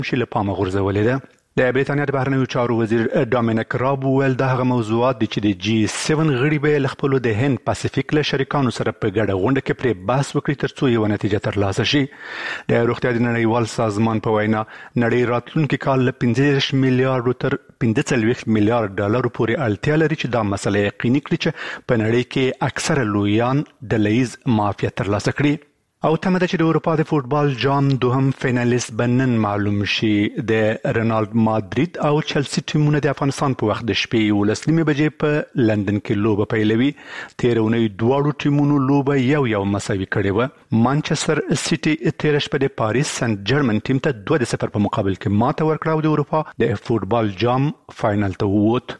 شي له پامه غورځولې ده. د بریتانیا د بهرنیو چارو وزیر ډامینیک راب وویل دا هغه موضوعات دي چې د G7 غړي به له خپلو د هند پاسفیک له شریکانو سره په ګډه غونډه کې پرې بحث وکړي ترڅو یوه نتیجه ترلاسه شي. د روغتیا د نړیوال سازمان په وینا نړۍ راتلونکي کال له 15 میلیارډ تر 45 میلیارډ ډالرو پورې اړتیا لري چې دا مسله یقیني کړي چې په نړۍ کې اکثره لویان ډلهییز معافیت ترلاسه کړي. او تمه ده چې د اروپا د فوټبال جام دوهم فینالیست به نن معلوم شي. د رینالد مادرید او چلسی ټیمونه د افغانستان په وخت د شپې 11 بجې په لندن کې لوبه پیلوي. تېره اونۍ دواړو ټیمونو لوبه یو مساوي کړې وه. مانچستر سیټي تېره شپه د پاریس سنت جرمن ټیم ته 2-0 په مقابل کې ماته ورکړه او د اروپا د فوټبال جام فاینل ته ووت.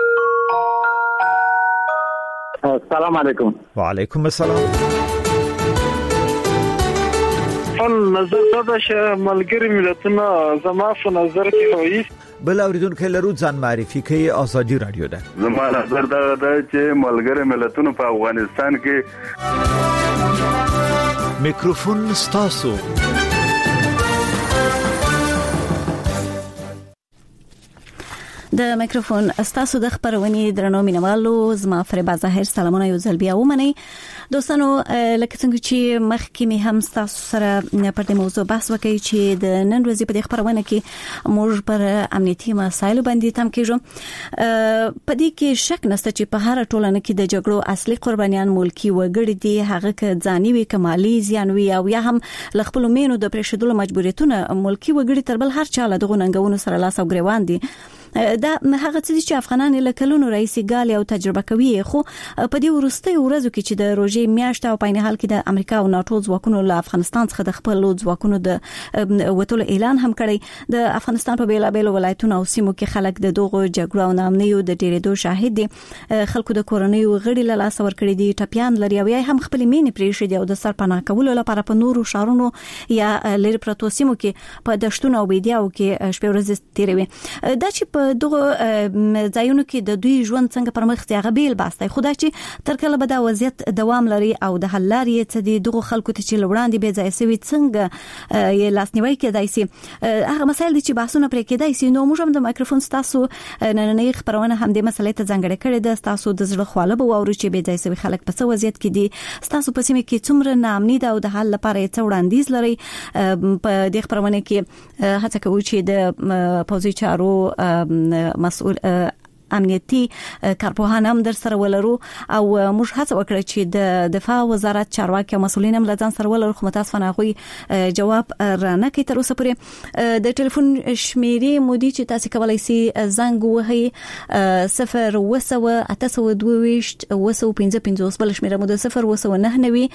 السلام علیکم. وعلیکم السلام. نظر دا چې ملګری ملتونه زما په نظر کې وایي بل اوریدونکو لرو ځان معرفي کوي. ازادي رادیو ده. زما نظر دا چې ملګری ملتونه په افغانستان کې میکروفون ستاسو. د میکروفون ستاسو د خبرونې درنو مینوالو زما فریبا ظاهر سلامونه یو ځل بیا ومنئ. دوستانو لکه څنګه چې مخکې مې هم تاسو سره پر دې موضوع بحث وکړی چې د نن ورځې په دې خبرونه کې موږ پر امنیتي مسایلو باندې تم کېږو. په دې کې شک نشته چې په هر ټولنه کې د جګړو اصلي قربانیان ملکی وګړي دي، هغه ک ځاني وي کمالي زیان وي او یا هم لخپل مینو د پرېښودلو مجبوریتونه ملکی وګړي تر بل هر چا له دغه ننګونو سره لاس او ګریوان دي. دا هغه څه چې افغانان له کلونو راځي ګالي او تجربه کوي. خو په دې ورستۍ ورځو کې چې د روژې میاشت او په عین حال کې د امریکا او ناتو ځواکونو له افغانستان څخه د خپل ځواکونو د وټولو اعلان هم کړی. د افغانستان په بیلابیلو ولایتونو او سیمو کې خلک د دغه جګړو او نامنیو د ډیرېدو شاهد دي. خلکو د کورنیو غړي له لاس ورکړي دي، ټپيان لري او یا هم خپل مینې پرېښې دي او د سرپناه کولو لپاره په نورو شهرونو یا لری پروتو سیمو کې په دشتونو او بيدیاو کې شپه ورځ تیروي. دا چې په دغه ځایونو کې د دوی ژوند څنګه پرمخ ځي هغه بیل باسته. خدای چې تر کله به دا وضعیت دوام لري او د حل لارې څه دي دغه خلکو ته چې لوړاندې به ځای سوي څنګه یې لاسنیوي کېدای شي. هغه مسایل چې بحثونه پرې کېدای شي. نو موږ هم د مایکروفون تاسو نننۍ خبرونه هم د مسلې ته ځانګړې کړې ده. تاسو د زړه خواله به واورئ چې به ځای سوي خلک په څه وضعیت کې دي، تاسو په سیمه کې څومره ناامني ده او د حل لپاره څه وړاندیز لري. په دې خبرونه کې هڅه کوو چې د پوزي چارو مسؤل امنیتي کارپوهان هم در سره ولرو او موږ هڅه وکړو چې د دفاع وزارت چارواکي او مسؤلین هم لږ سره ولرو. خو متاسفانه غوي جواب رانه کوي تر اوسه پورې. د ټلیفون شمیرې مودي چې تاسو کولای شئ زنګ وهئ 0 822 بل شمیره مو د 0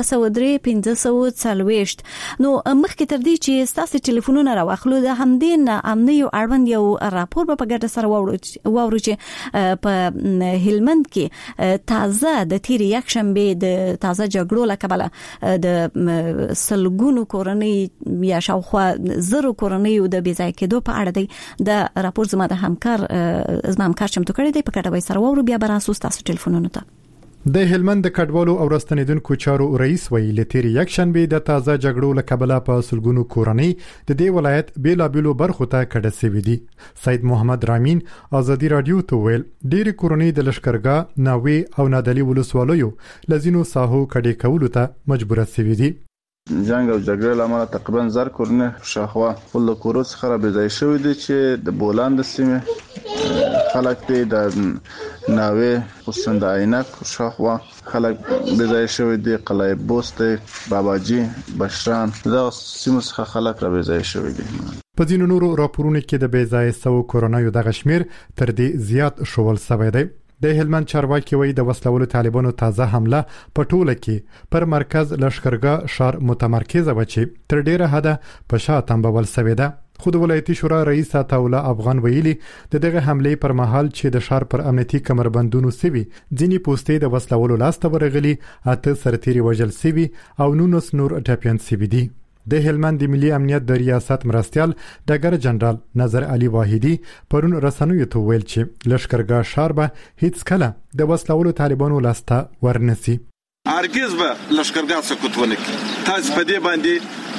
203 نو مخکې تر دې چې تاسو ټلیفونونه راوخلو د همدې امنیو اړوند یو راپور په ګډه سره واورو چې په هلمند کې تازه د تیر یک شنبه د تازه جګړو لکبله د سلګونو کورنۍ یا شاوخوا زرو کورنۍ د بيځای کېدو په اړه دی. د راپور زما د همکار چمتو کړی دی. په کډه وای سره وورو بیا بر اساس تاسو ټلیفونونه ته د هلمند د کډوالو او راستنیدونکو چارو رئیس ویل تیر یک شنبه د تازه جګړو لکبله په سلګونو کورنۍ د دې ولایت بیلابیلو برخو ته کډه سوي دي. سید محمد رامین ازادي رادیو ته ویل ډېر کورنۍ د لشکرګاه ناوي او نادلی ولسوالیو لزینو ساحو کډې کولو ته مجبور سوي دي. جنگ او جګړې لامل تقریبا زر کورونه شاخوا ول کورو څخه را بيځای شوی دي چې د بولان د سیمه خلک دي د ناوي حسین د عینک شاخوا خلک بيځای شوی دي. قلعه بوست باباجي بشران دا سیمه څخه خلک را بيځای شوی دي. په ځینو نورو راپورونو کې د بيځای سو کورونایو د غشمیر تر دې زیات شول سوی دی. د هلمند چارواکي وایي د وسلوالو طالبانو تازه حمله په ټوله کې پر مرکز لشکرګاه شهر متمرکزه و چې تر ډیره حده په شا تنبول سوی ده. خود ولایتي شورا رئیس عطاالله افغان ویلي د دغه حمله پر مهال چې د شهر پر امنیتي کمربندونو سوي ځینی پوسټې د وسلوالو لاسته ورغلي، اته سرتيري وژل سوي او 19 نور ټاپيان سوي دي. د هلمند ملي امنیت د ریاست مرستيال ډګر جنرال نظر علي واحدي پرون رسنیو ته ویل چې لشکرګاه شهر به هیڅ کله د وسلوالو طالبانو لاسته ورنسي. هرگز به لشکرګاه سقوط ونه کړي. تاسو په دې باندې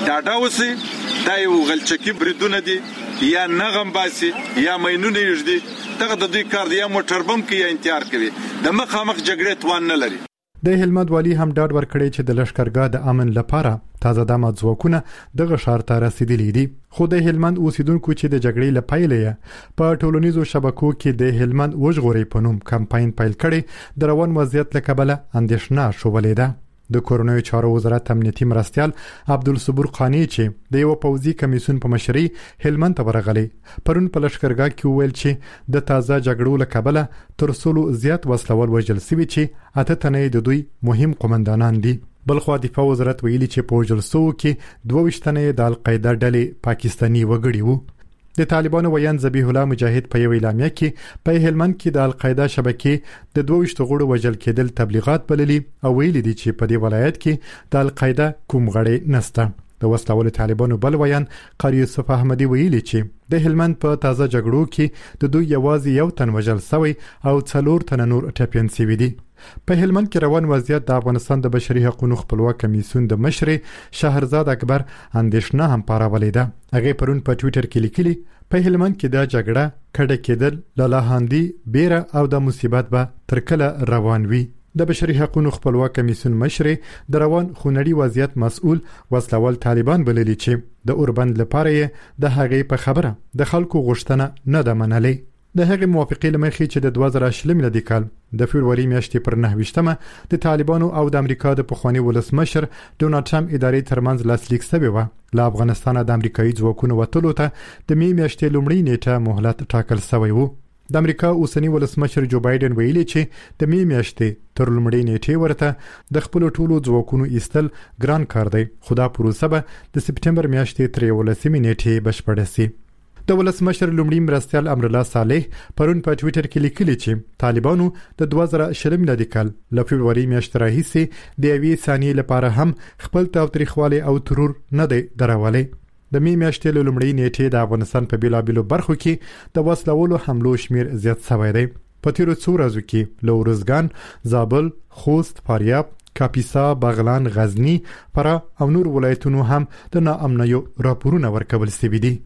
ډاډه اوسئ دا یو غلچکی بریدونه دي یا نغم باسي یا مینونه یږدي دغه د دوی کار دی یا موټر بم کوي یا انتحار کوي د مخامخ جګړې توان نه لري. د هلمند والی هم ډاډ ورکړی چې د لشکرګاه د امن لپاره تازه دمه ځواکونه دغه ښار ته رسیدلي دي. خو د هلمند اوسیدونکو چې د جګړې لپاره په ټولنیزو شبکو کې د هلمند وژغوري په نوم کمپاین پیل کړي د روان وضعیت له کبله اندېښنه شولې ده. د کورونو چارو وزارت امنیتي مرستيال عبدالصبور قانی چې د یو پوځي کمیسیون په مشرۍ هلمند ته ورغلي پرون په لشکرګاه کې ویل چې د تازه جګړو له کبله تر څولو زیات وسلوال وژل شوي چې اته تنې د دوی مهم قومندانان دي. بلخو دفاع وزارت ویلي چې په وژل شوو کې 22 تنې د القاعده ډلې پاکستاني وګړي وو. د طالبانو ویان ذبیح الله مجاهد په یو اعلامیه کې په هلمند کې د القاعده شبکې د 22 غړو وژل کېدل تبلیغات بللي او ویلي دي چې په دې ولایت کې د القاعده کوم غړي نشته. د وسلوال طالبانو بل ویان قاری یوسف احمدی ویلي چې د هلمند په تازه جګړو کې د دوی یوازې یو تن وژل شوی او 4 تن نور ټپيان شوي دي. په هلمند کې روان وضعیت د افغانستان د بشري حقوقو خپلواک کمیسیون د مشر شهرزاد اکبر اندېښنه هم پارولې ده. هغه پرون په ټوئیټر کې لیکلي په هلمند کې د جګړه کډه کېدل لالاهاندي بیره او د مصیبت به تر کله روان وي. د بشري حقوقو خپلواک کمیسیون مشر د روان خونړي وضعیت مسؤل وسلوال طالبان بللي چې د اوربند لپاره د هغې په خبره د خلکو غوښتنه نه ده منلې. د هغې موافقې لمخې چې د 2020 میلادي کال د فبرवरी میاشتې پر 9 د طالبانو او د امریکا د پخوانی ولسمشر ډونالد ټرمپ ادارې ترمنځ لاسلیک شوی و. له افغانستان د امریکایي ځواکونو وټولو ته د می میاشتې لومړی نیټه مهلت ټاکل شوی و. د امریکا اوسنی ولسمشر جو بایدن ویلي چې د می میاشتې تر لومړی نیټه ورته د خپل ټولو ځواکونو ایستل ګران کار دی. خدا پروسه به د سپټمبر میاشتې تر 11 نیټه بشپړه شي. د ولسمشر لومړي مرستيال امر الله صالح پرون په ټوئیټر کې لیکلي چې طالبانو د 2020 میلادي کال له فبرवरी میاشتې راهیسې د یوې ثانیې لپاره هم خپل تاوتریخوالی او ترور نه دی درولې. د می میاشتې لومړی نیټه د افغانستان په بیلابیلو برخو کې د وسلوالو حملو شمیر زیات شوی دی. په تیرو څو ورځو کې له ورزګان، زابل، خوست، فاریاب، کاپیسا، بغلان، غزنی، فراه او نور ولایتونو هم د ناامنیو راپورونه ورکول شوي دي.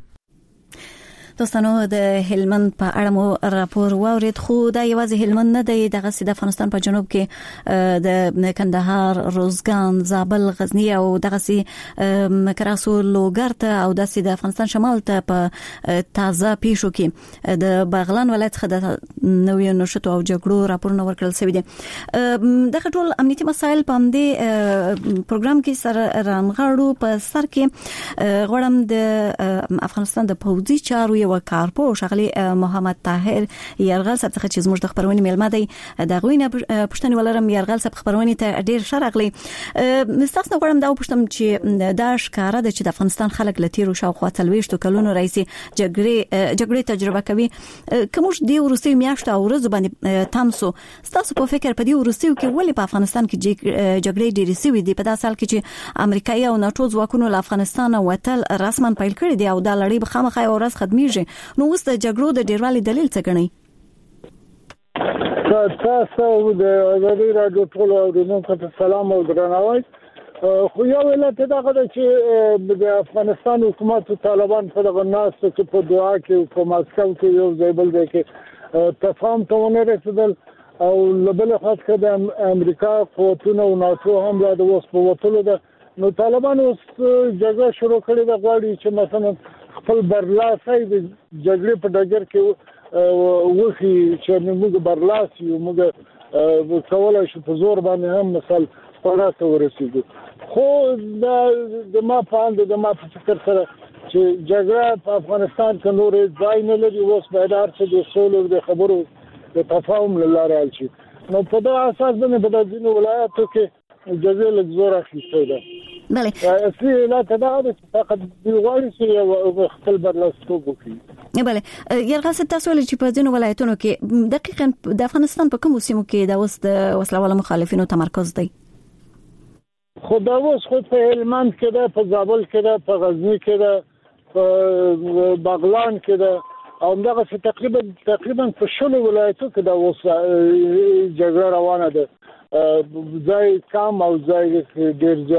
دوستانو د هلمند په اړه مو راپور واورید خو دا یوازې هلمند نه دی دغه د افغانستان په جنوب کې د کندهار، روزګان، زابل، غزنی او دغه کراس لوګر ته او د افغانستان شمال ته په تازه پیښو کې د بغلان ولایت څخه د نوې نشټو او جګړو راپورونه ورکړل شوی دي. دغه ټول امنیتي مسایل په همدې پروګرام کې سره رانغاړو. په سر کې غواړم د افغانستان د پوځي چارو یو کارپو شغلي محمد طاهر يرغل صاحب څخه چې زموږ د خبرونې ملما دی د غوینه پښتني ولرم يرغل صاحب خبرونې ته ډیر شرغلي مستخدم غواړم دا پښتم چې دا ښکارا د چې د افغانستان خلک لتیرو شاوخوا 30 کلونو رئیس جګړې تجربه کوي. کومش دی ورسي میاشت او ورځ باندې تامسو تاسو په فکر په دی ورسي کې ولې په افغانستان کې جګړې ډېرې سوي دي په داسې حال کې چې امریکایي او ناتو ځواکونو له افغانستان وتل رسما پیل کړی دی او دا لړۍ به خامخا او ورځ ختمي. نو اوس د جګړو د ډیروالي دلیل څه ګڼي؟ تاسو د ازادي رادیو ټول اورونکو ته سلام او درناوی. خو یو علت دا غواړي چې د افغانستان حکومت او طالبان په دغه ناس کې په دعا کې په ماسکو کې یو ځای بل دی کې تفاهم ته ونه رسیدل او لبل خاص کړه د امریکا قوتونو او ناتو هم د اوس په وټولو ده. نو طالبان اوس جګړه شروع کړې ده غواړي چې مثلا خپل برلاسي د جګړې په ډګر کې وخی چې موږ برلاسي او موږ کولای شو په زور باندې هم مثال خلاص ورسېږو. خو د ما په فکر سره چې جګړه په افغانستان کې نور ځای نه لري. اوس باید هرڅه د سولې د خبرو د تفاهم لاره حل شي. نو په دا اساس باندې په دغه ولایتو کې جګړه لږ زور اخیسته ده. بله اصلي علت دا ده چې فقط دی غواړي چې خپل برلاستوب وکړي. بله یرغل صاحب تاسو ولې چې په ځینو ولایتونو کې دقیقاً د افغانستان په کومو سیمو کې د اوس د وسلوالو مخالفینو تمرکز دی؟ خو دا اوس خو په هلمند کې ده، په زابل کې ده، په غزنی کې ده، په بغلان کې ده او دغه تقریبا په شلو ولایتو کې دا اوس جګړه روانه ده. ځای کم او ځای ډیر زیات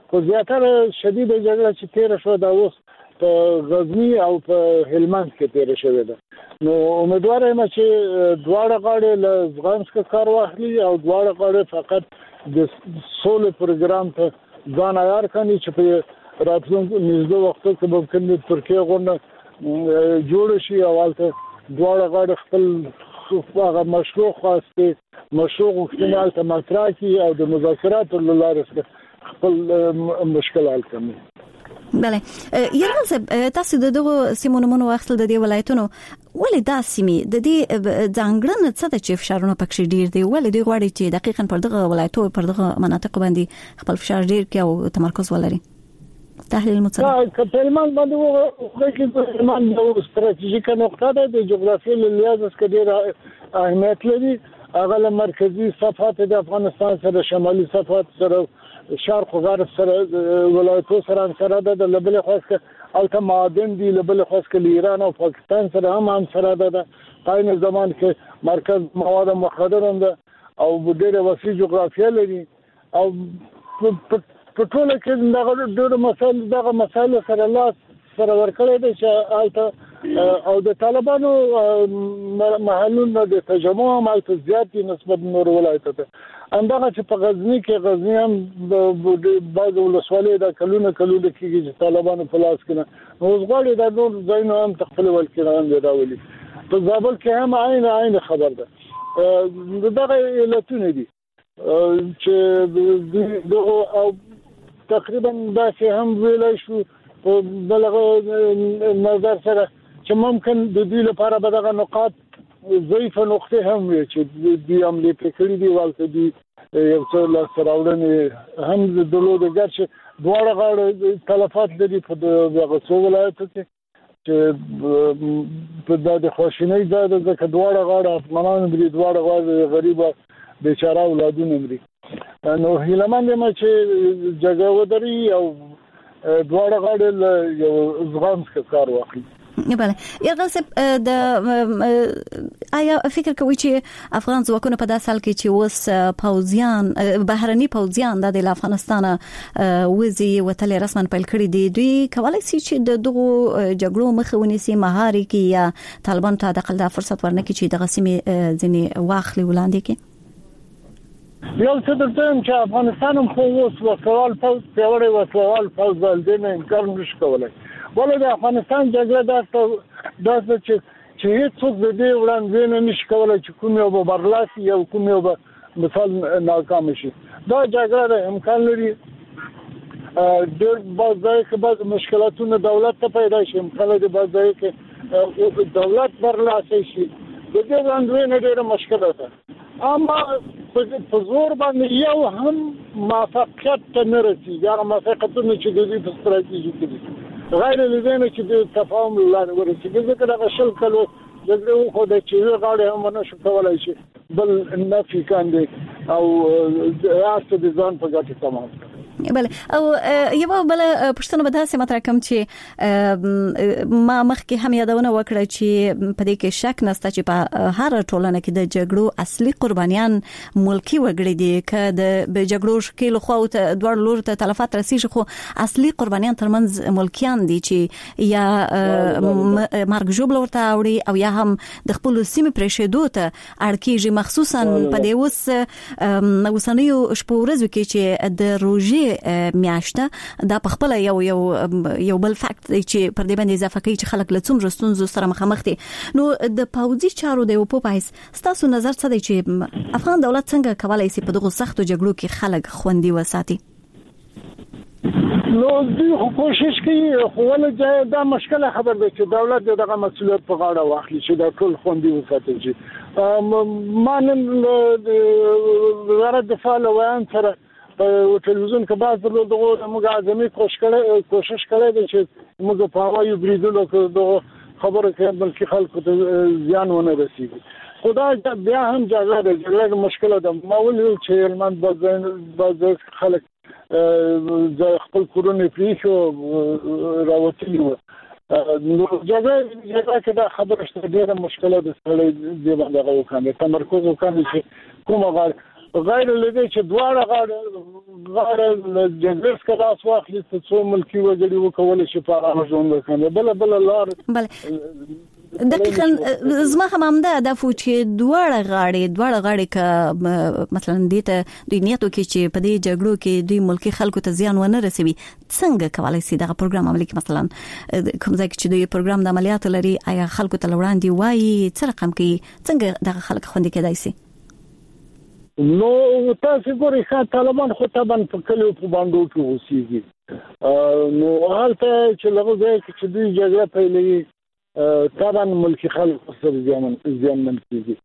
خو زیاتره شدیده جګړه چې تیر شو دا اوس په غزنی او په هلمند کې تیر شوې ده نو امیدوار یم چې دواړه غاړې له زغم څخه کار واخلي او دواړه غاړې فقط د سولې پروګرام ته ځان عیار کړي چې په راتلونکو نږدې وختو کې ممکن د ترکیه غونډه جوړ شي او هلته دواړه غاړې خپل هغه مشروع خواسته مشروع غوښتنې هلته مطرح کړي او د مذاکراتو له لارې خپل مشکل حل کړي. بله یرغل صاحب تاسو دغه سیمو نومونه واخیستل د دې ولایتونو ولې دا سیمې د دې ځانګړنه څه ده چې فشارونه پکې ډیر دي ولې دوی غواړي چې دقیقاً پر دغه ولایتو پر دغه مناطق باندې خپل فشار ډیر کړي او تمرکز ولري تحلیل متصل کپلمان باندې وګورئ چې هلمند یو ستراتیژیکه نقطه ده د جغرافیې له لحاظه څخه ډیر اهمیت لري هغه له مرکزی صفحات د افغانستان سره شمالي صفحات سره شرق او غرب سره ولایتو سره د لبل خواسته الته معادن دي لبل خواسته ایران او پاکستان سره هم سره ده قایم زمان کې مرکز مواد مخدر هم ده او ډېر وسیع جغرافیه لري او په ټول کې دغه مسایل سره لاس سره ورکړی دی چې الته او د طالبانو محلونه د تجمع هم الته زیات دي نسبت نور ولایتو ته همدغه چې په غزنی هم د بعض ولسوالۍ د کلونه کېږي چې طالبانو په لاس کې نه اوس غواړي د نور ځایونو هم تخپل ولکران دی راولي په زابل کې هم عین خبر ده دغه علتونه دي چې دغه او تقریبا داسې هم ویلای شو په بلغه نظر سره چې ممکن د دې لپاره به دغه نقاط ضعیفه نقطه هم وي چې د عملي فکرې دی والته دي یو څه لا سراوړنې هم د دلودګر چې دواړه غاړې تلفات لري په دغه څو ولایتو کې چې په د خوشینۍ ځای د دواړه غاړې افغانان دي دواړه غاړې غریبه بیچاره اولادونه مري نو هیلمن یم چې جګړه ودري او دواړه غاړې یو زغم څخه کار واخلي. بله یرغل صاحب د آیا فکر کوي چې افغان ځواکونه په داسې حال کې چې اوس پوځیان بهرني پوځیان د افغانستان وزي وتلې رسما پیل کړی دي دوی کولای شي چې د دغه جګړو مخه ونیسي مهاري کې یا طالبان ته د خپل فرصت ورنکړي چې دغه سیمې ځنې واخلي ولاندې کې یو څه درته چې افغانستان هم خو اوس وسوال پوز پیوړی وسوال پوز ولدنه انکار نشي کولای ولې د افغانستان جګړه داسې چې هیڅ څوک د دې وړاندوینه نشي کولای چې کوم یو برلاسي یا کوم یو مثال ناکام شي دا جګړه امکان لري د بازار کې بعض مشکلاتونه دولت ته پیدا شي امکان لري بازار کې دولت برلاسي شي د دې وړاندوینه ډېره مشکله ده اما په زور باندې یو هم موافقت ته نه رسیږي هغه موافقتونه چې د دې په ستراتیژي کې دي غیر لزینه چې د تفاهم لاره ورسیږي ځکه دا شل کلو جګړه خو د چیرې غاړه هم نشو کولای شي بل نفي کاندي او راست د ځان په ګټه تمام بله او یو بل پښتنه به داسې مطرح کوم چې ما مخکې هم یادونه وکړه چې په دې کې شک نشته چې په هر ټولنه کې د جګړو اصلي قربانيان ملکی وګړي دي که د جګړو شکل خو دوړ لور ته تلفات رسیږي خو اصلي قربانيان ترمنځ ملکیان دي چې یا مرګ جوړ ورته اوري او یا هم د خپل سیمه پرېښودو ته اړکیږي مخصوصا په دې اوسنیو شپو ورځو کې چې د روژې میاشته دا په خپل یو بل فکت چې پر دې باندې اضافه کوي چې خلک له څومره ستونزو سره مخامخ دي نو د پوځي چارو د یو پوپایس تاسو نظر څه دی چې افغان دولت څنګه کولای شي په دغه سختو جګړو کې خلک خوندي وساتي نو دوی کوشش کوي خو ولې دا مشکله خبر ده چې دولت دغه مسؤلیت په غاړه واخلي چې دا ټول خوندي وساتي چې ما نن وزارت دفاع له ویان سره په ټلویزیون کې بعض دغه موږ اعظمي کوشش کړی دی چې موږ په هوایي بریدونو کې دغه خبره کې بلکې خلکو ته زیان ونه رسیږي خدای بیا هم جګړه مشکله ده ما ویل چې هلمند بعض خلک خپل کورونه پریښو راوتلي وو نو جګړه کې دا خبره شته ډېره مشکله ده سړی دې باندې وکړي تمرکز وکړي چې کومه غیر لدې چې دواړه غاړه جنګس کلاس واخلي څو ملکی وګړي وکول شي په هغه ژوند وکړي بل لار دقیقاً زما هم ده د فوچې دواړه غاړي ک مثلا دته د نیتو کې چې په دې جګړو کې د ملکی خلکو ته زیان ونه رسوي څنګه کولای شي دغه پروګرام عملي کې مثلا کوم ځای چې د پروګرام د عملیات لري آیا خلکو ته وړاندې وایي څه رقم کې څنګه دغه خلک خوندې کېدای شي نو تاسو ګورئ چې طالبان خو طبعا په کلیو په باندې کې اوسېږي نو هلته چې لږ ځای چې دوی جګړه پیلوي طبعا ملکی خلک سره زیانمن کیږي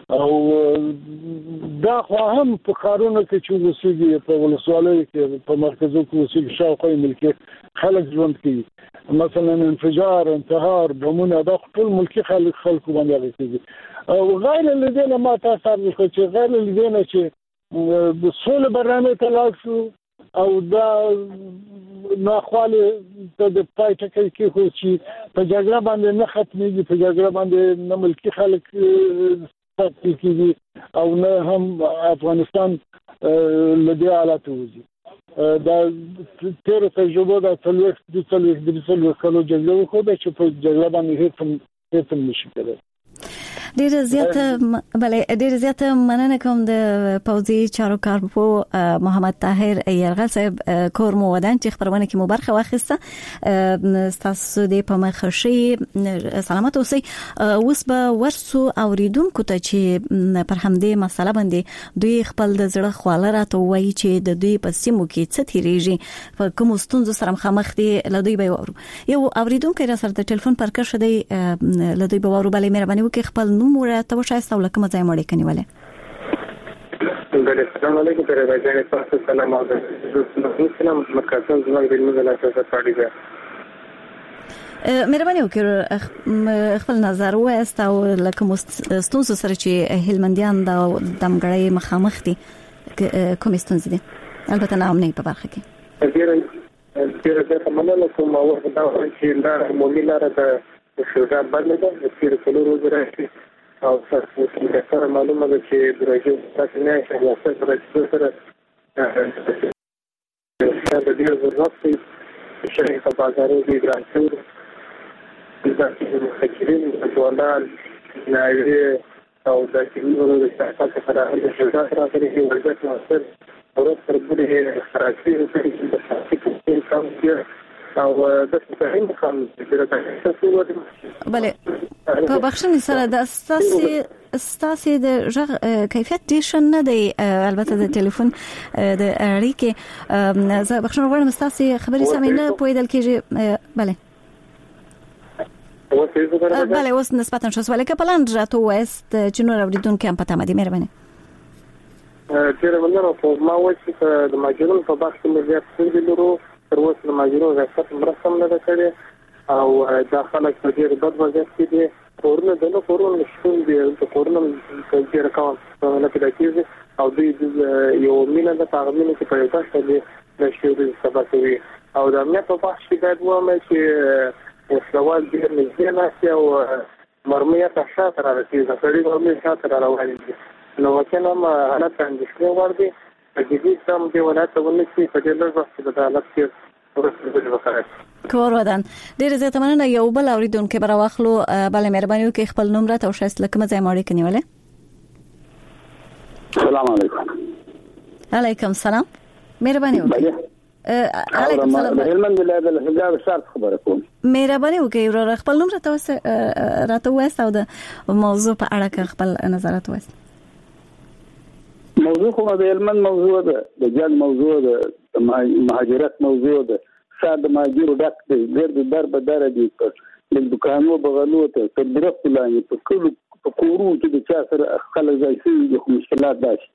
او دا خو هم په کارونو کې چې اوسېږي په ولسوالۍ کې په مرکزو کې اوسېږي شاوخوا ملکی خلک ژوند کوي مثلا انفجار انتحار بمونه دا ټول ملکی خلکو باندې کیږي او غیر لدينا ما تاثر چې غیر لدينا چې د سول برنامه تلاش شو او دا ناخواله د پایټه کې خو چې په جګړه باندې نه ختمېږي په جګړه باندې نه ملکی خلک پاتې کیږي او نه هم افغانستان لدی حالات وځي دا تیر تجربه د څلويخ کلو جګړه خو د چې په جګړه باندې هیڅ نشي کېدای ډیر زیاته مننه کوم د پوزي چارو کارپو محمد طاهر یرغل صاحب کور مو ودان چې خبرونه کې مو برخه واخیسته تاسو دې په مخشي سلامت اوسئ اوس به ورسو اوریدونکو ته چې پر همدې مسله باندې دوی خپل د زړه خواله راته وایي چې د دوی په سیمو کې څه تیریږي په کوم ستونزو سره مخامخ دي لدوی به یو اوریدونکو را سره د ټلیفون پر کښ دی لدوی به ورو بلې مهرباني وکړي خپل نوم ورته وشایسته ولکه مزه مړ کنيواله السلام علیکم درباجان تاسو سلام علیکم سلام مکاتب زما د موږ له تاسو سره دی مهرباني وکړئ خپل نظر وایست او لکه ستونزو سره چې هلمندیان د دمګړۍ مخامخ دي کوم ستونزې دي البته نه هم نه په برخه کې ډیره مننه کوم او دا چې لار مولي لار د شوزا باندې د تیر څلور ورځې راځي او څه سره معلومه ده چې درجه تاسو نه شي واسطه سره د دې ضرورت شي په بازارو کې ګرځي دا چې مخکرین ټولال نایي او د کیلو د تاسو سره د شوزا سره کې ورته اثر ورته پر بده خرابې په تاسو کې کوم څه او د څه کوم څه بله په بخښنې سره د استاسي د ژغ کیفیت ډیر نه دی البته د ټلیفون د اړیکې زه بخښنه غواړم استاسي خبرې سمې نه پوهیدل کېږي بله اوس نسبتا شو سواله که پلان راته وایست چې نور اوریدونکو هم پته مدي مهرباني ډیر مننه په ما وایي چې د ماجرون په بخش کې زیات څه لرو تر اوسه د ماجرون غفلت مرسته نه کړې او داخله کې ډیر بد وضعیت کې دي کورونه د کورونو شتون دي د کورونو کې ډیر کار نه پیدا کیږي او دوی یو مینه د تغمینه کې په یو تاسو دي د شوري سبب کوي او د امنیت په بخش کې باید وامه چې سوال ډیر نږدې ناشي او مرميه تاسو راځي د سړي مرميه تاسو راوړي نو وکړه ما حالت اندېښنه وردی د دې سم دی ولایت ولسی په دې لږ وخت د حالت کې کور ودان ډیر زیاته مننه یو بل اوریدونکو برا واخلو بل مهرباني وکړئ خپل نوم راته او شایست لکه مزه ماړي کنيواله السلام علیکم علیکم السلام مهرباني وکړئ علیکم السلام هلمند ولایت له حجاب شرط خبره کوم مهرباني وکړئ خپل نوم راته وایست او د موضوع په اړه خپل نظرات وایست موضوع خو د هلمند موضوع ده د جنگ موضوع ده د مهاجرت موضوع ده شاده مهاجر ډک دی ډېر د در به در دي په دکانو بغلو ته تدریس پلان په کلو په کورو کې د چا سره خلک ځای شي د مشکلات داشت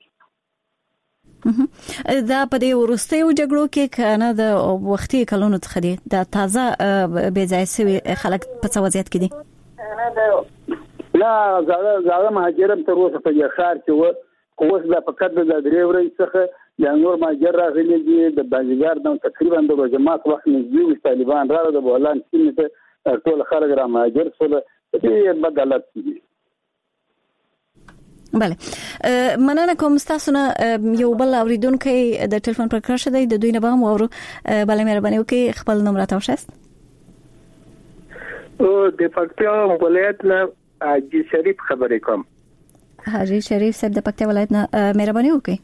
دا په دې ورستیو جګړو کې کنه د وختي کلونو څخه دي دا تازه بے ځای سوي خلک په څه وضعیت کې دي لا زړه مهاجرم تر اوسه په ښار کې و اوس دا فقط د درې ورځې څخه د نور ماجر راغلي دي د بازیګر د تقریبا د جماعت وخت نږدې طالبان راغله د بولان سیمه ته ټول خلک را ماجر سره دې بدلت دي بله مننه کوم تاسو نه یو بل اوریدونکو د ټلیفون پر کار شوی د دوی نه به مو اورو بله مهرباني وکړئ خپل نوم راته وښایاست. د پکتیا ولایت نه حاجی شریف خبرې کوم. حاجی شریف صاحب د پکتیا ولایت نه مهرباني وکړئ.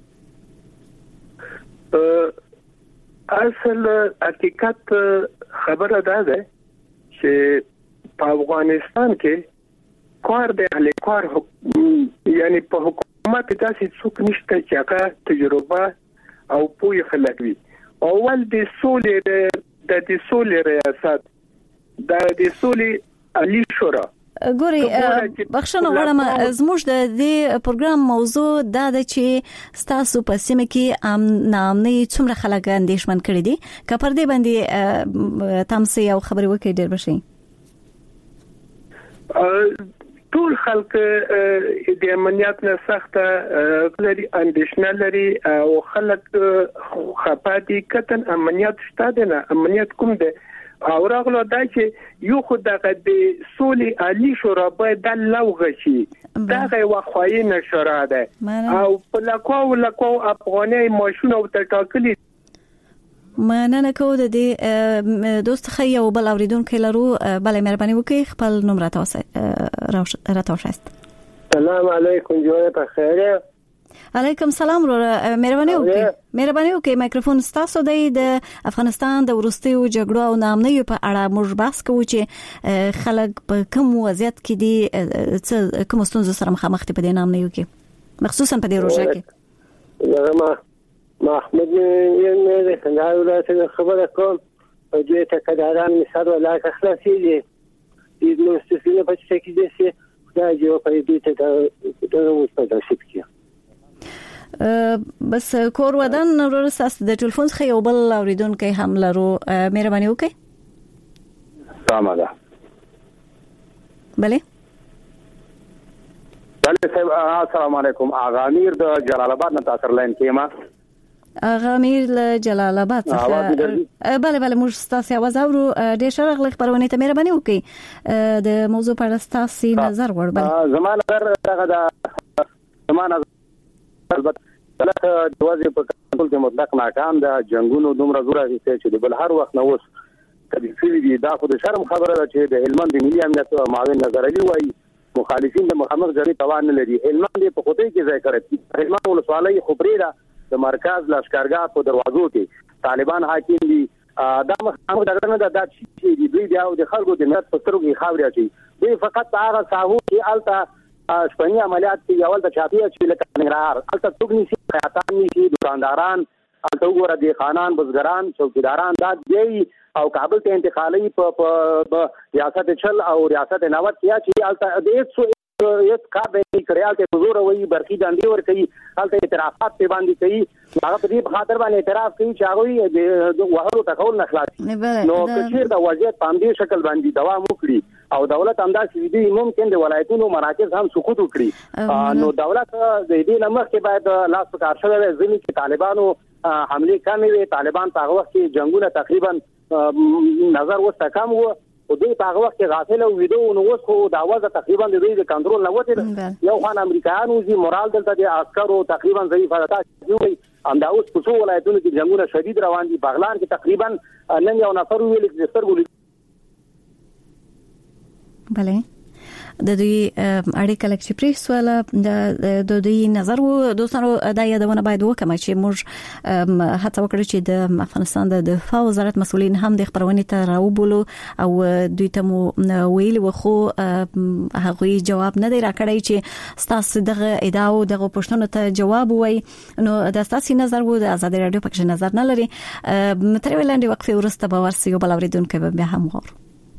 اصل حقیقت خبره ده چې په افغانستان کې کار د اهلکار یعنی په حکومت داسې څوک نشته چې هغه تجربه او پوهه خلک وي. اول د سولې ریاست د سولې علی شورا ګوري بخښنه غواړم زموږ د دې پروګرام موضوع دا ده چې تاسو په سیمه کې نامنۍ څومره خلک اندېښمن کړي دي که پر دې باندې تاسو یو خبرې وکړئ ډېر بشي. ټول خلک د امنیت نه سخته لري اندېښنه لري او خلک خپه دي کتن امنیت شته نه امنیت کوم ده او راغلو دا چې یو خود دغه د سولې عالی شورا باید د لوغه شي دغه وخوای نشره ده او په لکو افغاني ماشونه او تټاکلي مننه کو د دې دوست خي او بل اوریدونکو لرو بل مهرباني وکړئ خپل نوم راته وښایاست. السلام علیکم جوړه په خیره. علیکم سلام مهرباني وکړئ مایکروفون ستاسو د افغانستان د ورستیو جګړو او نامنیو په اړه موږ بحث کوو چې خلک په کوم وضعیت کې دي کوم ستونزې سره مخامخ دي په دې نامنیو کې مخصوصا په دې روژه کې. محمد یې نه څنګه ولایت خبره کوم او دې تکداران مثال ولا خلاصي دي نو ستاسو په څه کې دي چې دا جو په دې ته د مستقبل شپږ بس کور ودان ورور ساس د ټلیفون څخه یو بل اوریدونکو هم لرو مهرباني وکړئ. سلام بله السلام علیکم. آغا امیر د جلال آباد نه تاسو لاین کېما. آغا امیر له جلال آباد څخه بله موږ تاسو आवाज اورو ډېر شرغله خبرونه ته مهرباني وکړئ د موضوع په اړه تاسو نظر وربل. زمانه دغه زمانه البته دلته جوازي په کنټرول کې مطلق ناکام ده. جنگونو دومره زور اخیسته چې د بل هر وخت نو اوس کدي فی دي دا خو د شرم خبره ده چې د هلمند ملي امنیت معاون نظر علی وایي مخالفین د مخامخ جګړې توان نه لري. هلمند په خوتي کې ځای کړی. هلمند ولسوالۍ خبرې ده د مرکز لشکرګاه په دروازو کې طالبان حاکم دي. دا مخامخ جګړه نه ده چې دوی بیا د خلکو د ملت په سترګو کې خاوري اچي. دوی فقط هغه ساحو کې الته شپنی عملیات کې اول د چاپیه چې لکه نګرهار الته څوک نشي خیاطان نشي دکانداران الته وګوره د خانان بزګران چوکیداران دا دی او کابل ته انتقالي په ریاست چل او ریاست نوت یا چې الته د 101 کار به کړیال ته حضور وایي برخي داندي ور کوي الته اعترافات په باندې کوي هغه په دې خاطر باندې اعتراف کوي چې هغه د وهرو تکول نه خلاص نو کثیر د وضعیت په دې شکل باندې دوام وکړي او دولت همداسې دي ممکن د ولایتونو مراکز هم سقوط وکړي. نو دولت د دې لمخ کې باید لاس په کار شوی ځینې چې طالبانو حمله کمې وي. طالبان په هغه وخت کې جنگونه تقریبا نظر وسته کم وو او دوی په هغه وخت کې غافل او ویډیو نو اوس خو د اواز تقریبا د دوی د کنټرول نه وته یو خان امریکایانو زی مورال دلته د عسکرو تقریبا ضعیف حالت دی. همدا اوس په څو ولایتونو کې جنگونه شدید روان دي. بغلان کې تقریبا نن یو نفر ویل چې سترګو بله د دوی اړیکه لکه پریسواله د دوی نظر وو دوستانو دا یادونه باید وکړم چې موږ هڅه وکړو چې د افغانستان د دفاع وزارت مسؤلین هم د خبرونې ته راوبولو او دوی ته مو ویل وخو هغه جواب نه دی راکړی چې تاسو دغه ادعا او دغه پوښتنو ته جواب وای. نو د تاسو نظر وو د آزاد رادیو پکې نظر نه لري. متر ویلاندې وقفه ورسته به ورسې بل اوریدونکو به هم غواړو.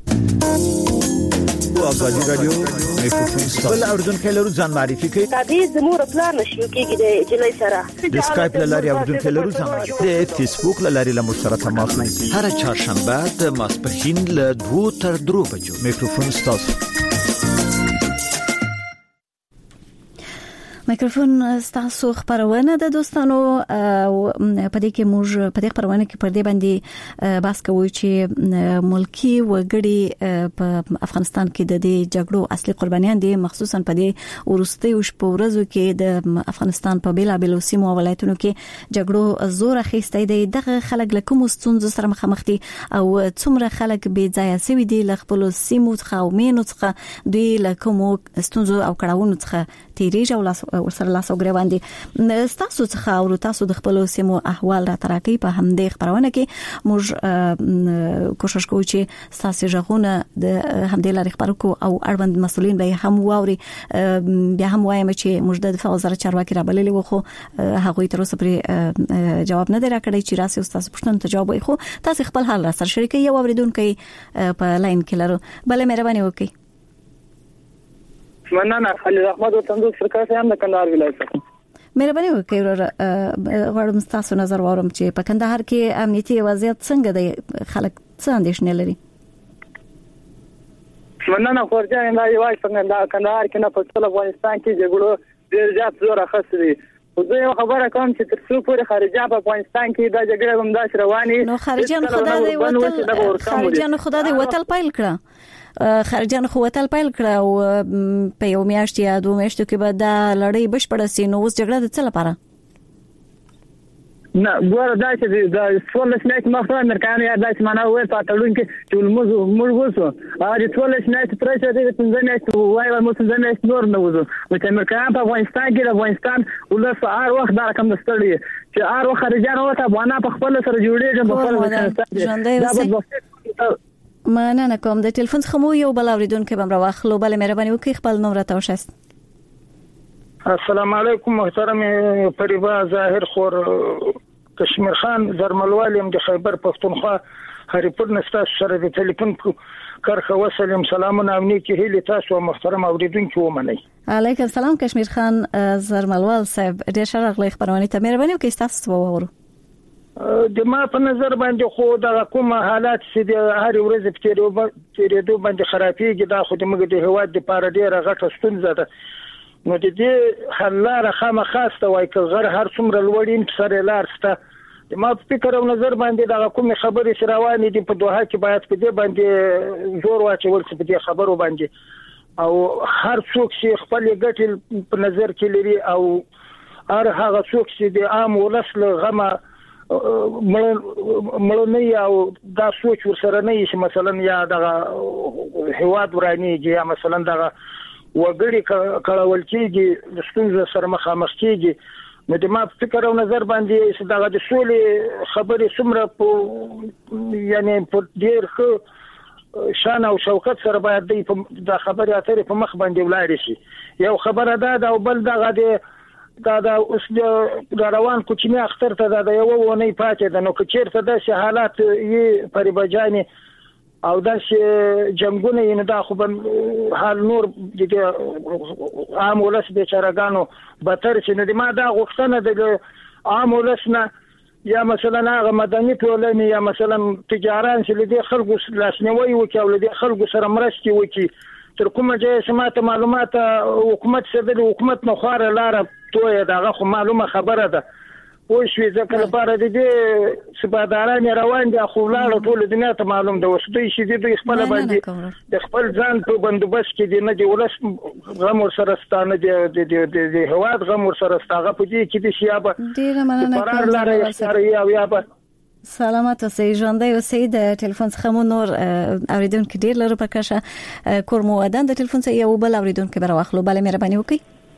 آزادی رادیو میکروفون بل اوردونکو لرو ځان معرفي کوي. تابع زموږ پلان نشو کېږي د جلای سره د اسکایپ لاري اوردونکو لرو ځان معرفي د فیسبوک لاري لمر سره تماس نیسي. هر چهارشنبه د ماسپښین له 2 تر 3 بجو میکروفون ستاسو. میکروفون ستاسو خبرونه ده دوستانو په دې کې موږ په دې خبرونه کې پر دې باندې بحث کوو چې ملکی وګړي په افغانستان کې د دې جګړو اصلي قربانيان دي، مخصوصا په دې ورستي شپو ورځو کې د افغانستان په بیلابیلو سیمو او ولایتونو کې جګړو زور اخیستی دی. دغه خلک له کوم ستونزو سره مخامخ دي او څومره خلک بې ځایه سوي دي له خپل سیمو څخه او مینو څخه، دوی له کوم ستونزو او کړهونو څخه تیریږي او ورسره لاس او ګریوان دي. تاسو څخه او تاسو د خپل سیمو احوال را تراکي په همدې خبرونه کې موږ کوشش کوو چې تاسو ژغونه د همدې لارې خبرو کو او اړوند مسؤلین به هم واوري. بیا هم وایم چې موږ د دفاع وزارت چارواکي را بللې وو، خو هغه تر اوسه پرې جواب نه درکړی چې راسي تاسو پښتنه ته جواب وي. خو تاسو خپل حال را سره شریکي یو اوریدونکو په لاین کې لرو. بل مهرباني وکړئ. مننه. خالد احمد وطندوق سرکار هم د کندهار ولایت څخه. مهرباني وکړئ غواړم تاسو نظر واورم چې په کندهار کې امنیتي وضعیت څنګه دی، خلک څه اندېښنې لري؟ مننه. خورجان دا یوای څنګه د کندهار کې نه په ټول افغانستان کې جګړو ډېر زیات زور اخیستی. زه یو خبره کوم چې تر څو پورې خارجه په افغانستان کې دا جګړه هم داس رواني نو خارجيان خدای دې وتل پایل کړه. خارجيان خو وتل پیل کړه او په یو میاشت یا دوه میاشتو کې به دا لړۍ بشپړه سي. نو اوس جګړه د څه لپاره؟ نه ګوره دا چې د ټولش نه مخته امریکایانو یا داسې معنا وې پاتلون کې چې موږ وځو چې ټولش نه ترڅه دې څنګه نه وای موږ څنګه نه نور نه وځو. چې امریکایان په افغانستان کې د افغانستان ولس هر وخت دا رقم نستړي چې هر وخت خارجيان وته افغانان په خپل سره جوړېږي په خپل مننه کوم. د ټلیفون څخه مو یو بل اوریدونکو بم راوخلو. بل مهرباني وکړئ خپل نوم راته وښایست. السلام علیکم محترم فریبا ظاهر خور کشمیر خان زرملوالیم د خیبر پښتونخوا هریپور نستا سره د ټلیفون کرخه وسلم سلامونه او نیکی هیله تاسو محترم اوریدونکو ومنئ. علیکم السلام کشمیر خان زرملوال صاحب ډیر شرغلی خبرونه ته مهرباني وکړئ تاسو وورو. د ما په نظر باندې خو د کوم حالات چې د هر ورځ په تیریدو باندې خرابېږي دا خو د موږ د هواد د پاره ډیره غټه ستونزه ده. نو د دې حل لاره خامخاسته وای که غر هر څومره لوړین سره لار سته. ما په فکر او نظر باندې دا کوم خبرې روانې دي په دوحه کې باید په دې باندې زور واچول چې په دې خبرو باندې او هر څوک چې خپل ګټې په نظر کې لري او هر هغه څوک چې د عام ولس له غمه مړ نه او دا سوچ ورسره نه شي مثلا یا دغه هواد ورانیږي یا مثلا دغه وګړي کړهول کېږي د ستونزو سره مخامخ کېږي. نو د ما فکر او نظر باندې چې دغه د سولې خبرې څومره په یعنی په ډېر ښه شان او شوکت سره باید د خبرې اترې په مخ باندې ولاړ شي. یو خبره ده او بل دغه دا اوس د روان کوچنی اختر ته دا یو ونی پاتې ده. نو که چیرته داسې حالات یې پریبجاني او داسې جنگونه یې نه دا خو حال نور د عام ولس بیچارهګانو بدتر چې نه. ما دا غوښتنه د عام ولس نه یا مثلا هغه مدني ټولنې یا مثلا تجاران چې له دې خلکو لاسنیوي وکړي او له دې خلکو سره مرستې وکړي. تر کومه ځای سماته معلومات حکومت سره د حکومت نه خواره لاره توه دغه خو معلومه خبره ده. پوه شوې ځکه لپاره د دې سپاداران روان دي خو لاړه ټول دنیا ته معلوم ده. اوس دوی چې دوی خپل باندې د خپل ځان په بندوبست کې دي نه دی ولس غم ورسره ستانه د هواد غم ورسره ستاغه په دې کې د شیابه ډیره مننه قرار لاره یا به سلامات اوسئ ژوندۍ اوسئ. د ټلیفون څخه مو نور اوریدونکو ډیر لرو په کښه کورمو ودان د ټلیفون څخه یو بل اوریدونکو براوخلو. بل مهرباني وکړئ.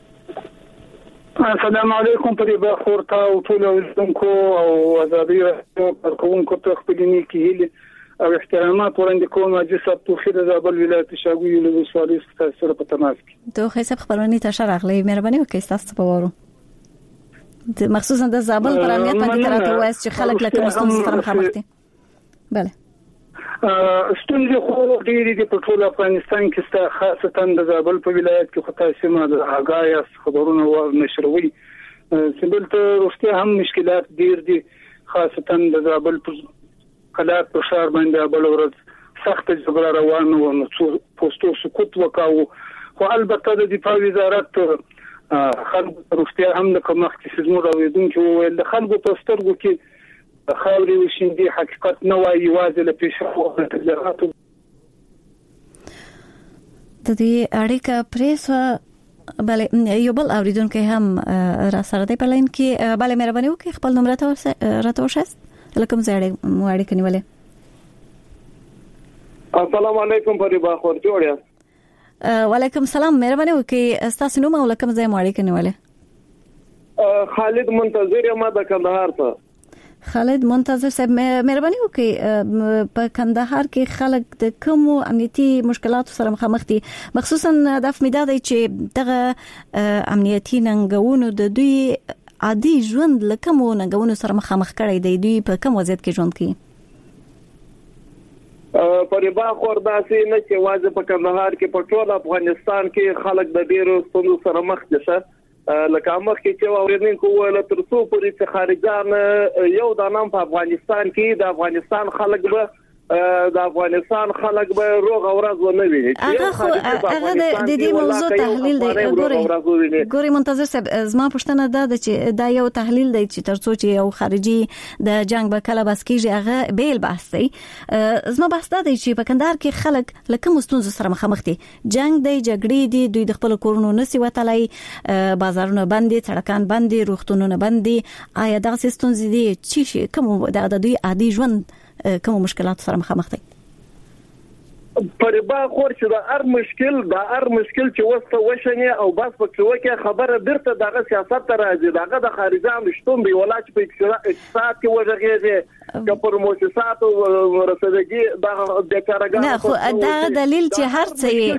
السلام علیکم فریبا خور ته او ټول اوریدونکو او ازادي کارکونکو ته خپل نیکی هیله او احترامات وړاندې کوم. چې صاحب توخیر د ابل ولایت شاګوی له وسوالي سره په تماس کې دوه حساب خبرونه ته شرغلی مهرباني وکړئ تاسو په وورو مخصوصا د زابل پر امنیت باندې راته وایي چې خلک لکه مستند سره مخامخ دي. بله ستونزې خو ډېرې دي په ټول افغانستان کې ستا خاصتا د زابل په ولایت کې خو تاسو ما د هغایا خبرونه نشروي سبل ته روغتیا هم مشکلات ډېر دي خاصتا د زابل په حالات په شهر باندې بل ورځ سخت جګړه روانه و نو پوسټو سقوط وکاو. خو البته د دفاع وزارت خلکو روغتیا هم د کمښت کې زموږ اوریدونکو وویل د خلکو په سترګو کې خاورې وشیندي حقیقت نه وایي یوازې له پیشرو او تجرباتو د دې اړیکه پریس بله یو بل اوریدونکو هم را سره دی په لاین کې بله مهرباني وکړئ خپل نوم راته وښایاست لکه مو اړیکه نیولې. السلام علیکم فریبا خور جوړیا. وعلیکم السلام مهرباني وکړئ تاسو نوم او لکه مزه اړیکه نیولې. خالد منتظر یم د کندهار ته. خالد منتظر صاحب مهرباني وکړئ په کندهار کې خلک د کوم امنیتي مشکلاتو سره مخامخ دي مخصوصا د افمیدا دی چې دغه امنیتي ننګونو د دوی عادي ژوند لکه مو ننګونو سره مخامخ کړي دی دوی په کوم وضعیت کې ژوند کوي. پرېبا خور داسې نه چې واځي په کندهار کې په ټول افغانستان کې خلک د ډیرو ستونزو سره مخ دي لکه مخ کې چې اوریدونکو ویل تر څو پورې چې خارجان یو د نام په افغانستان کې د افغانستان خلک به روغ اورز و نه ویني. هغه د دې موضوع تحلیل دی ګوري منتظر صاحب زما پوښتنه ده چې دا یو تحلیل دی چې ترڅو چې یو خارجي د جنگ به کله بس کیږي هغه بیل بحث دی. زما بحث ده چې په کندهار کې خلک لکه مستونز سره مخامخ دي جنگ دی جګړې دي دوی د خپل کورونو نسی وتلای بازارونه بند دي سړکان بند دي روغتونونه بند دي آیا دا ستونزې دي چې کوم د دوی عادي ژوند کوم مشکلات سره مخامخ دي؟ پرېبا خور چې د هر مشکل چې وسته وشنه او بس په څوکه خبره درته دغه سیاست ته راځي دغه د خارجانو شتون دی ولای چې په اقتصاد کې وژغېږي که پر مؤسساتو ورسېږي د کارګرانو نه خو دا دلیل چې هر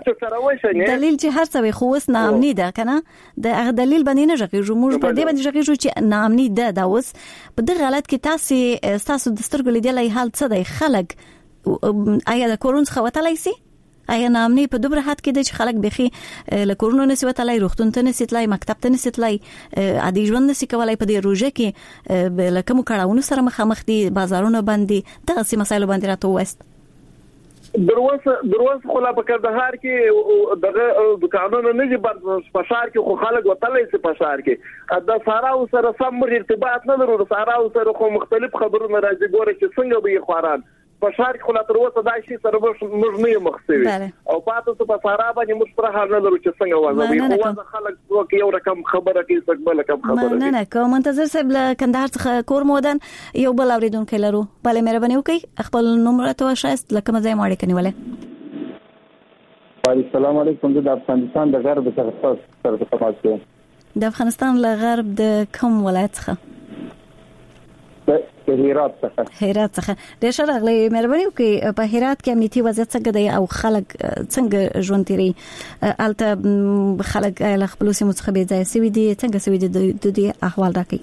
څه خو وس نامني ده کنه د هغه دلیل باندې نه ژغېږو موږ په دې باندې ژغېږو چې نامني ده دا وس په دغه حالت کې تاسو د سترګو لیدلای حال څه دی خلک آیا د کورون څخه وتلای سي آیا نامني په دوبره حد کې د خلک بخي له کورونو نسی وتلای روغتون ته نسی تلای مکتب ته نسی تلای عادي ژوند نسی کولای په دې روزه کې لکه مو کړهونو سره مخامخ دي بازارونه باندې دغه سي مسایلو باندې راته وست دروازه خلا په کندهار کې دغه دکانونو نه دي په شهر کې خو خلک وتلای سي په شهر کې د ساراو سره سم ارتباط نه لري ساراو سره خو مختلف خبرونه راځي ګوره چې څنګه به خواران په شهر کې خلا تر اوسه دا شي سره موږ نه مخسوي او پاتې په سارا باندې موږ پر حال نه لرو چې څنګه وځي خو خلک څوک یو رقم خبره کوي څوک بل رقم خبره نه کوم منتظر صاحب له کندهار څخه کور مودن یو بل اوریدونکو لرو بل مهرباني وکړئ خپل نوم راته وښایاست لکه مزه ماړي کنيوله. السلام علیکم د افغانستان د غرب څخه سره تماس کوم. د افغانستان له غرب د کوم ولایت څخه؟ هرات څخه. د شرغلي مهرباني وکړئ په هرات کې امنیتي وضعیت څنګه دی او خلک څنګه ژوند تیري الته خلک له خپل سیمو څخه بې ځای سوي دي څنګه سوي دي د دې احوال راکړي؟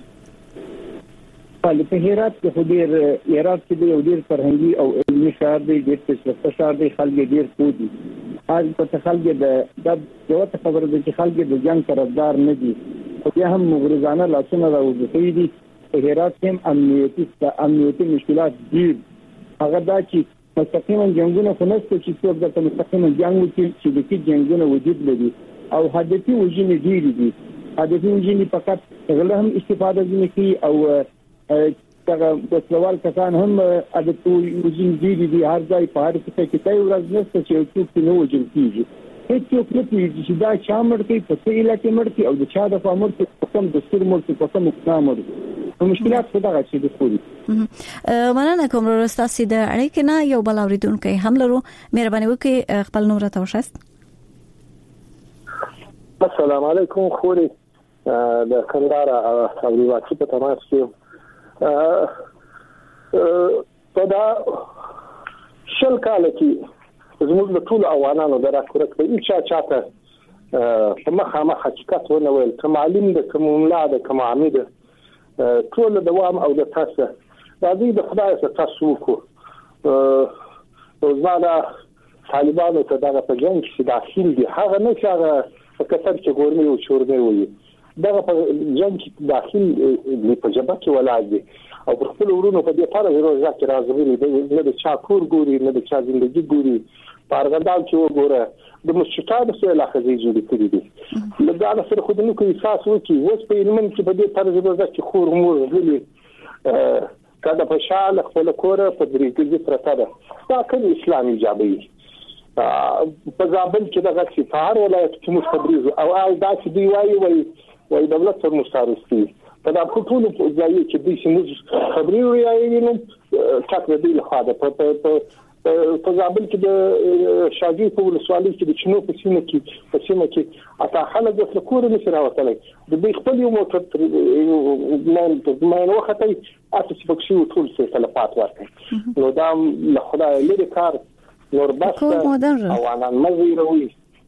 په هرات کې خو هرات کې یو ډیر فرهنګي او علمي ښار دی ډیر څه ښار دی خلک ډیر پوهدي آج په خلک د یو څه خبره ده چې خلک د جنگ طرفدار نه دي خو بیا هم مغرضانه لاسونه راوځي دي هرات کې امنیتي مشکلات ډیر هغه دا چې مستقیما جنگونه خو نشته چې څوک د مستقیما جنگ وکړي چې د دې جنگونه وجود لري او هدفي وجنې ډیر دي هدفي وجنې فقط غله هم استفاده کوي او څنګه د سوال کسان هم هدفي وجنې دي هر ځای په هر څه کې تای ورځ نشته چې څوک نه وجل کیږي هیڅ څوک نه پیږي چې دا چا مړ کوي په څه علاقې مړ کوي او د چا د فامر په کوم د ستر مړ په کوم مقام مشکلات خدا غشي د خوري مننه کوم ورستاسي د اړیکې نه یو بل اوریدونکو هم لرو مهرباني وکړئ خپل نوم راته وښایاست. السلام علیکم خوري د کندهار او ریواچی په تماس کې په دا شل کال کې زموږ د ټول اوانانو د راکورت په چاته په مخامه حقیقت ونه ویل کوم عالم د کوم ملا د کوم عامد ټول د دوام او د تاسو راځي د خدای څخه تاسو کو زما طالبانو ته دا په جنگ کې داخل دي هغه نه چې هغه کتر چې ګورمي او شورمي وي دا په جنگ کې داخل دي په جبهه کې ولادي او پر خپل ورونو په دې طرح روزه کې راځي نه د چا کور ګوري نه د چا ژوندۍ ګوري پارګندال چې وګوره د مشتاق سره لاخذي جوړ کړی دي نو دا سره خو د نو کې احساس وکي اوس په علم کې په دې طرز به چې خور مور غلي کله په شال خپل کور په دریګي پرته ده دا کوم اسلامي جابي په ځابل کې دغه سفار ولایت کې مستبریز او دا چې دی وای دولت سره مستعرضي په دا ټول ځای کې د سیمه خبري وایي نو څنګه دی له خاطر په ځابل کې د شاګي په ولسوالۍ کې د چنو په سیمه کې اته خلک د کور نه سره وتلای د دې خپل یو موټر ما وخت اته چې پکښې ټول څه تلفات ورکړي نو دا له خدای لري کار نور بس او انا مزيروي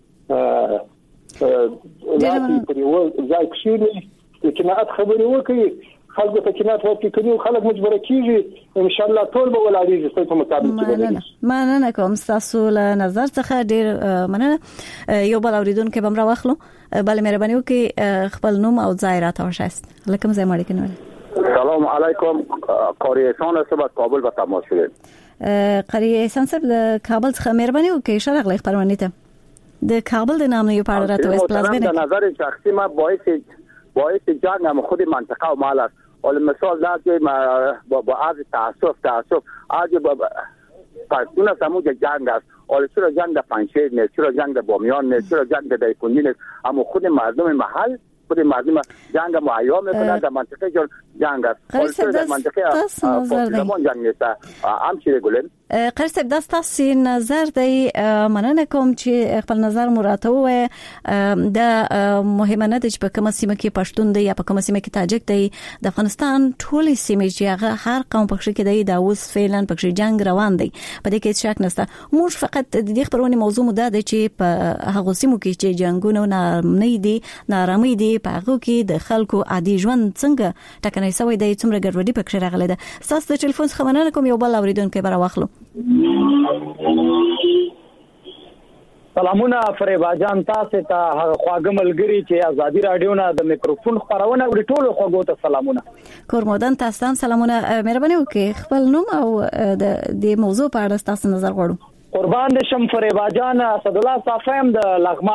لكن بريو زي كثير كنات خبري وكي خلق تكنات وكي كنيو خلق مجبره کیږي ان شاء الله ټول به ولادي چې په مطابق مننه کوم تاسو له نظر څخه ډیر مننه یو بل اوریدونکو به مرا واخلو بل مهرباني وکي خپل نوم او ځای راته وشاست لکه مزه مړ کنه سلام علیکم قاری احسان صاحب کابل به تماس شدید قاری احسان صاحب له کابل څخه مهرباني وکي شرغلی خبرونه ته د کابل د نام یو پاړه راته وس پلازمینه د نظر شخصي ما باعث جنگ هم خود منطقه و مال است ولی مثال دا که با از تعصف آج پرسون سموج جنگ است ولی چرا جنگ در پنشیر نیست چرا جنگ در بامیان نیست چرا جنگ در دایکنی نیست اما خود مردم محل خود مردم جنگ معیا میکنند در منطقه جنگ است ولی چرا در منطقه پاسدمان جنگ نیست همچی گلن قرص داستاسي نظر دی مننه کوم چې خپل نظر مراته و د مهمه د په کومه سیمه کې پښتون دی یا په کومه سیمه کې تاجک دی د افغانستان ټولې سیمې چې هغه هر قوم پکښې کې دی دا اوس فعلا پکښې جنگ روان دی په دې کې شک نشته موږ فقط د دې خبرونه موضوع مده ده چې په هغه سیمو کې چې جنگونه نه دي نارامي دي په هغه کې د خلکو عادي ژوند څنګه ټکنۍ سوی دی څومره ګډوډي پکښې راغله ده تاسو د ټلیفون څخه مننه کوم یو بل اوریدونکو به راوخلو سلامونه فریبا جان تاسو ته هغه خواږه ملګری چې ازادي رادیو نه د میکروفون خبرونه وړي ټولو خواږو ته سلامونه کورمودان تاسو سلامونه مهرباني وکړئ خپل نوم او د موضوع په اړه تاسو نظر غواړو قربان دې شم فریبا جان اسد الله صافیم د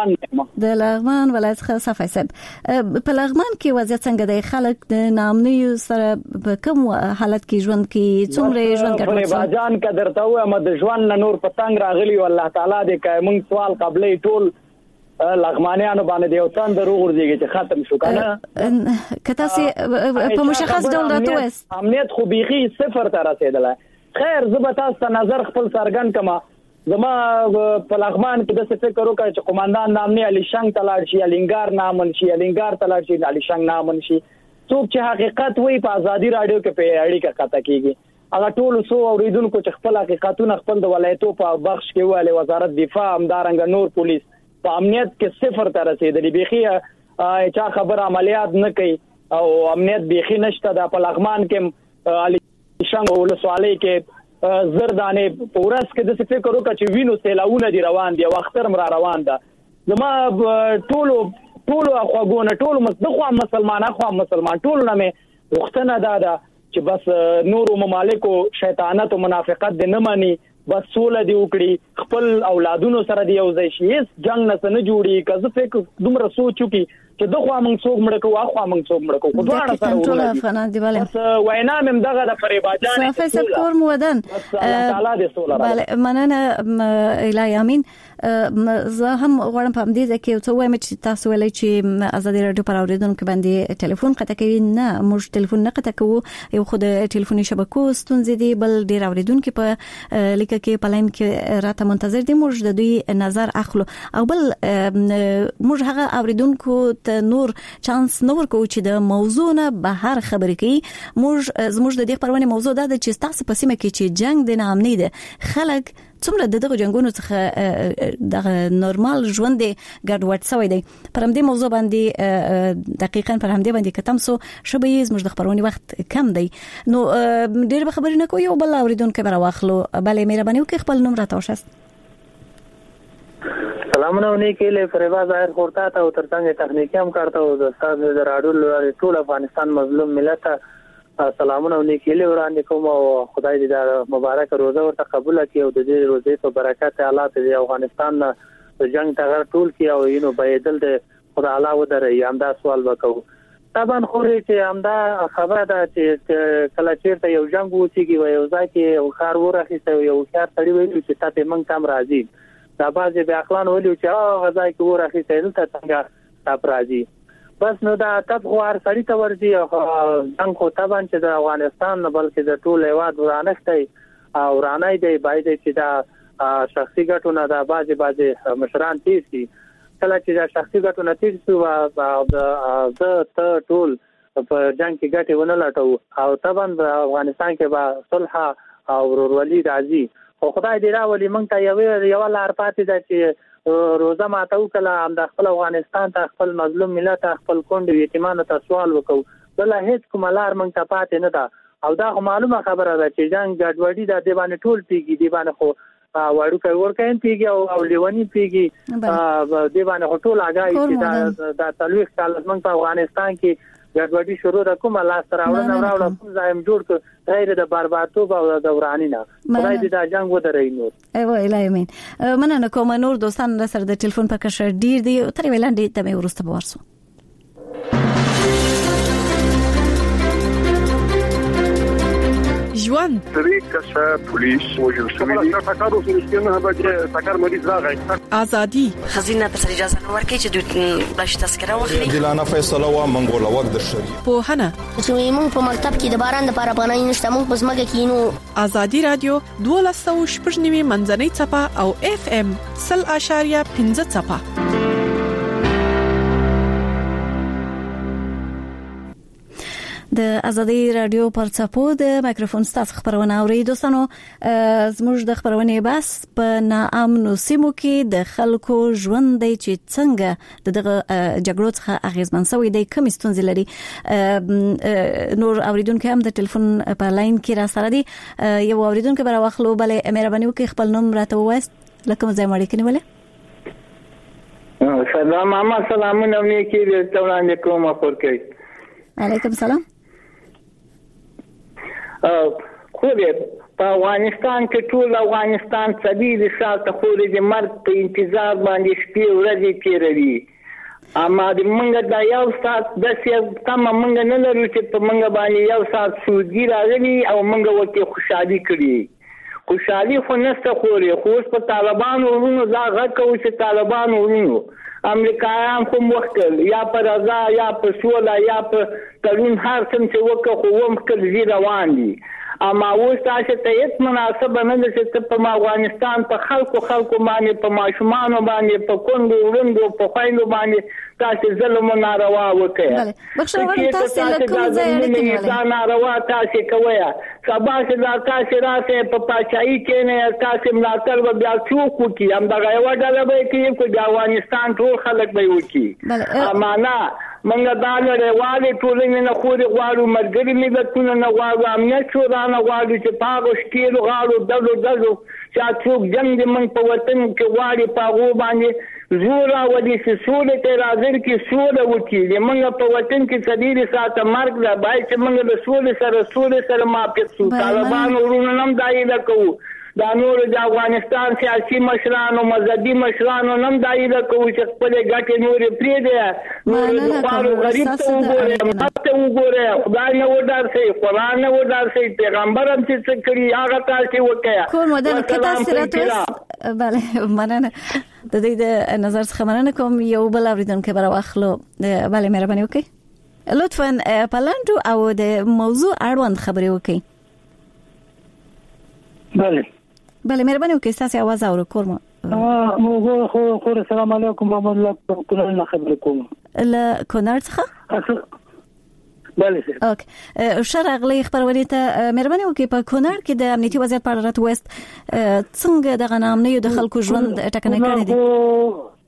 لغمان ولایت څخه صافی صاحب په لغمان کې وضعیت څنګه دی خلک د نامنیو سره په کوم حالت کې ژوند کې څومره ژوند کوي فریبا جان قدرته و مد ژوند نور پتنګ راغلی والله تعالی دې کوي موږ سوال قبلې ټول لغمانیانو باندې یو تند روغورځي چې ختم شو کنه کته سي په مشخص ډول راته وس امنیت خو بيخي صفر ته رسیدله خیر زبتا ست نظر خپل سرګن کما زما په لغمان کې د څه فکر وکړ چې قومندان نامني علي شنګ تلاړ شي الینګار نامن شي الینګار تلاړ شي علي شنګ نامن شي څوک چې حقیقت وایي په ازادي رادیو کې په اړیکه کاته کیږي هغه ټول سو اوریدونکو چې خپل حقیقتونه خپل د ولایتو په بخش کې واله وزارت دفاع همدارنګ نور پولیس په امنیت کې صفر ته رسیدلی بيخي چا خبر عملیات نه کوي او امنیت بيخي نشته د په لغمان کې علي شنګ ولسوالۍ کې زردانه پورس کې د څه فکر وکړ چې وینو سیلاونه دی روان دي وختر مر روان ده زما ټولو خواګونه ټولو مخه مسلمان ټولو نه مې وختنه ده چې بس نور ممالکو شیطانت او منافقت د نه مانی بس سوله دی وکړي خپل اولادونو سره دی یو ځای شي جنگ نه جوړي کزه فکر دومره سوچو کې چې دغه موږ څوک مړ کوو اخو موږ څوک مړ کوو خو دواړه سره ټول افغانان دی bale وینا مم دغه د فریبا جان صافي کور مودن تعالی دې سوله bale مننه الهي امين زه هم غواړم په دې ځکه یو څه وایم چې تاسو ولې چې ازادي رادیو پر اوریدونکو باندې ټلیفون قطع کوي نه موږ ټلیفون نه قطع کوو یو خود ټلیفوني شبکو ستونزې دي بل ډیر اوریدونکو په لیکه کې په لاین کې راته منتظر دي موږ د دوی نظر اخلو او بل موږ هغه اوریدونکو ته نور چانس نور کوو چې د موضوع نه بهر خبرې کوي موږ د دې پرونه موضوع ده چې تاسو په سیمه کې چې جنگ د نامنۍ ده خلک څومره دغه جنگونو څخه د نورمال ژوند ګډوډ شوی دی پر همدې موضوع باندې دقیقاً پر همدې باندې کتم سو شبې زموږ د خبرونې وخت کم دی نو ډېر به خبرې نه کوي او بل اوریدونکو به راوخلو بلې مهرباني وکړئ خپل نوم راته وشاست سلامونه ونی کله فریبا ظاهر خورتا ته او ترڅنګ تخنیکی هم کارته او د استاد د راډیو ټول افغانستان مظلوم ملت سلامونه ونی کله وړاندې کوم او خدای دې دا مبارک روزه ورته قبول کړي او د دې روزې په برکت الله دې افغانستان جنگ ته ټول کی او نو بيدل د خدای الله ودرې امدا سوال وکاو طبعا خوري چې امدا خبره ده چې کله چیرته یو جنگ وچیږي و یو ځای کې خار ورخیسته یو خار تړي وي چې تاسو موږ تام راځي دا بازي به اخلان ولي چې هغه ځای کې ورخیسته دلته څنګه تاسو راځي بس نو دا تاسو غوار سړی ته ورځي او جنگ خو طبعا چې د افغانستان نه بلکې د ټول هیواد ورانښتي او رانای دی باید چې دا شخصي ګټونه دا بازي مشران تیسي کله چې دا شخصي ګټونه تیسي او د ټول په جنگ کې ګټي ونه لټو او طبعا د افغانستان کې با صلح او ورورولي راځي خو خدای دې راولي موږ ته یو لار پاتې ده چې روزه ماتو کله هم د خپل افغانستان ته خپل مظلوم ملت خپل کونډ یتیمانو ته سوال وکړو بل هیڅ کوم لار موږ ته پاتې نه ده او دا معلومه خبره ده چې جنگ ګډوډي د دیوانه ټول پیږي دیوانه خو واړو کوي ورکاین پیږي او لیونی پیږي دیوانه ټول اگای چې دا تلويخ کال موږ په افغانستان کې ګډوډي شروع د کومه لاس راوړل کوم ځایم جوړ کړ غیر د بربادتوب او د ورانی نه خدای دې دا جنگ ودرې نور ایوه الهامین مننه کوم نور دوستان سره د ټلیفون په کښ ډیر دی تر ویلاندې ته مې ورسته ورسو ژوند طریقه پولیس وجل شوی دا تکارو سنسکنه به تکار مریض راغی ازادي خزینه تر اجازه ورکړي چې دوی بلش تذکره واخلي دلانه فیصله و منګول وخت د شری په هنه چې موږ په مکتب کې د باران لپاره پناه نشته موږ په ځمکه کې نو ازادي رادیو 12.9 منځنۍ چپه او FM 0.5 چپه د ازادي رادیو پر څپو د مایکروفون ستاسو خبرونه اوري دوستانو زموږ د خبرونه بس په ناامنو سیمو کې د خلکو ژوند دی چې څنګه دغه جګړو څخه اغیزمن شوی دی کوم ستونزې لري نور اوریدونکو هم د ټلیفون په لاین کې را سره دي یو اوریدونکو بر واخلو بلې مهرباني وکړئ خپل نوم راته ووایئ لکه ځای مړ کې نیولې سلام ماما سلامونه مې کې ته وړاندې کوم خورکې علیکم سلام خو دې په افغانستان کې ټول افغانستان سبیل شاته خوري د مرګ په انتظار باندې شپې ورځې تیروي اما د منګه د یو سات د څه تم منګه نه لرو چې په منګه باندې یو سات سودی راغلي او منګه وکي خوشحالي کړي خوشحالي خو نسته خوري خو په طالبانو ورونو دا غکو چې طالبانو ورونو امریکایان کوم وخت یا پر رضا یا په سولا یا په تړون هر څه چې وکړو خو هم کله روان دي اما اوس تاسو ته هیڅ مناسبه نه ده چې په افغانستان په خلکو باندې په ماشومان باندې په کندو وروندو په خويندو باندې تاسو ظلم ناروا وکړي بخښه تاسو له کوم ځای اړیکې دا ناروا تاسو کوي سبا چې دا تاسو راځي په پاچای کې نه تاسو ملاتړ بیا څوک کوي هم دا یو ډول به کې په افغانستان ټول خلک به وکي امانه منګه دا لري والي ټولنې نه خوري غواړو مرګري ملتونه نه غواړو امنیت شورا نه غواړو چې پاغو شکیل غواړو دلو چې څوک جنگ د من په وطن کې غواړي پاغو باندې زورا ودی چې سولې ته راځي کې سولې وکي د منګه په وطن کې صدیری ساته مرګ لا بای چې منګه د سولې سره ماپې سو طالبان ورونو نم دایله کوو دا نور د افغانستان سیاسي مشرانو مذهبي مشرانو نم دایله کوي چې خپل ګټې نور پرې دي نور خپل غریب ته وګوره خدای نه ودار سي قرآن نه ودار سي پیغمبر هم چې کړی هغه تاسو وکړه کوم مدن کتا سرته bale مننه د دې د نظر څخه مننه کوم یو بل اوریدونکو بر واخلو bale مهرباني وکړئ لطفا پلاندو او د موضوع اړوند خبرې وکړئ بله مهرباني وکړئ تاسو आवाज اورو کوم موږ خو السلام علیکم محمد الله کولای خبرې کوم له کونړ څخه بله اوکې شرغلی خبرونه ته مهرباني وکړئ په کونړ کې د امنیتي وضعیت په اړه راته وست څنګه د غنامنیو د خلکو ژوند ټکنه کړی دی